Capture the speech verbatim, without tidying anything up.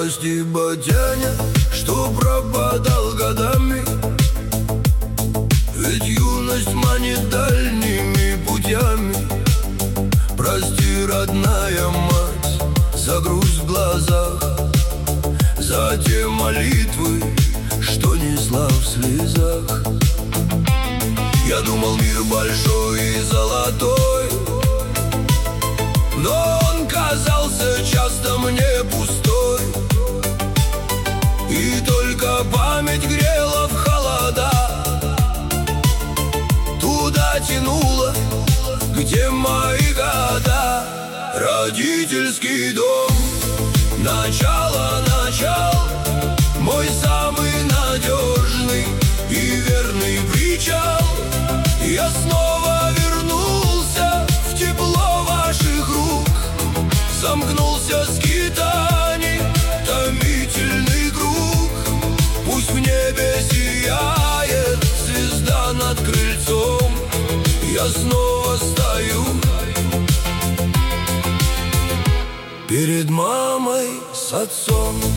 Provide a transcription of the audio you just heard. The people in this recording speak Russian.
Прости, батяня, что пропадал годами, ведь юность манит дальними путями. Прости, родная мать, за грусть в глазах, за те молитвы, что несла в слезах. Я думал, мир большой и золотой, но он казался часто мне пустой. И только память грела в холода, туда тянула, где мои года. Родительский дом, начало начал, мой самый надежный и верный причал. Я снова вернулся в тепло ваших рук, сомкнулся скитаний томительный круг. Пусть в небе сияет звезда над крыльцом, я снова стою перед мамой с отцом.